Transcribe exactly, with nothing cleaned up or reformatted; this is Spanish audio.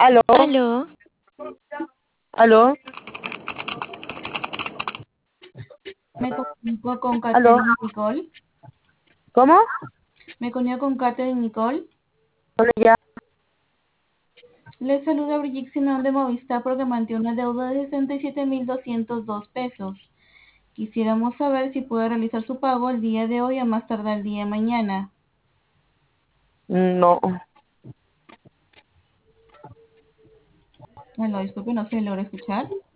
¿Aló? Aló, ¿Aló? Me comunico con ¿Aló? Catherine Nicole. ¿Cómo? Me comunico con Catherine Nicole. Hola, ya. Les saluda Brigitte Simón de Movistar porque mantiene una deuda de sesenta y siete mil doscientos dos pesos. Quisiéramos saber si puede realizar su pago el día de hoy a más tardar el día de mañana. No. Aló, disculpe, no se logra escuchar.